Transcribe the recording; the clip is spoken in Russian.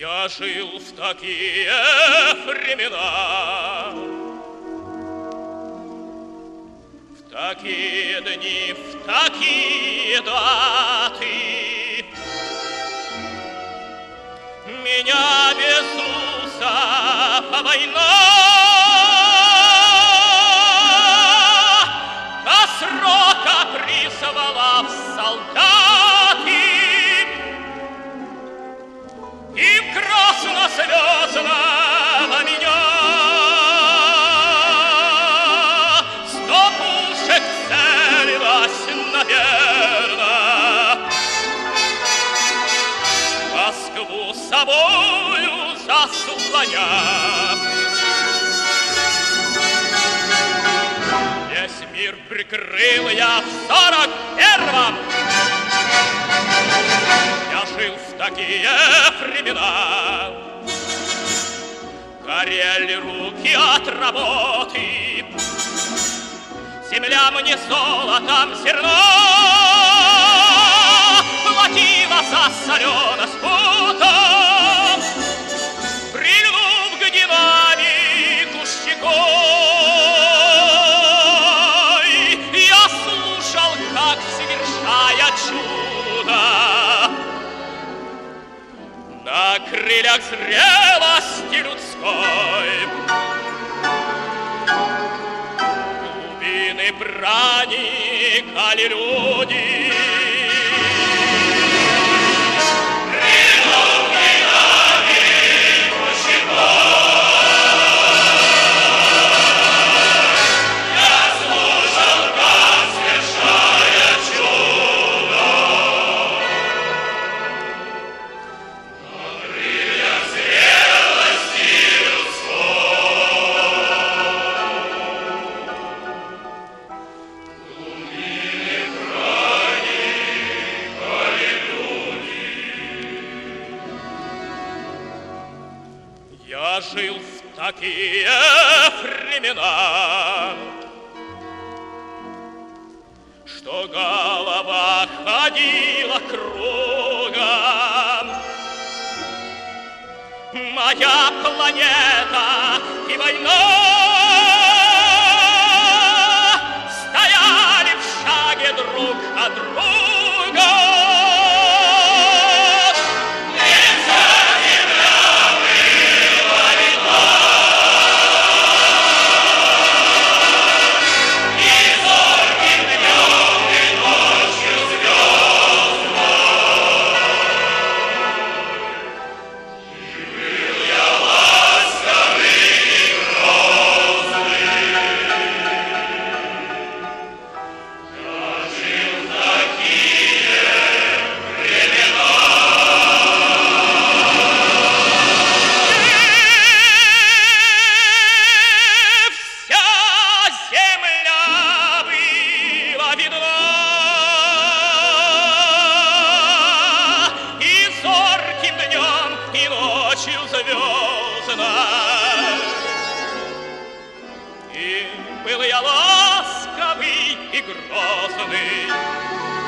Я жил в такие времена, в такие дни, в такие даты. Меня без уса по война до срока призывала в солдаты. И красно-звездного меня 100 пушек целилась, наверно, Москву собою заслоня. Весь мир прикрыл я в 41-м. Я жил в такие времена, горели руки от работы, земля мне золотом зерно платила за соленость путом. Прильнув к динамику щекой, я слушал, как, совершая чудо, на крыльях зрелости людской глубины проникали люди. Я жил в такие времена, что голова ходила кругом. Моя планета и война стояли в шаге друг от друга. И был я ласковый и грозный,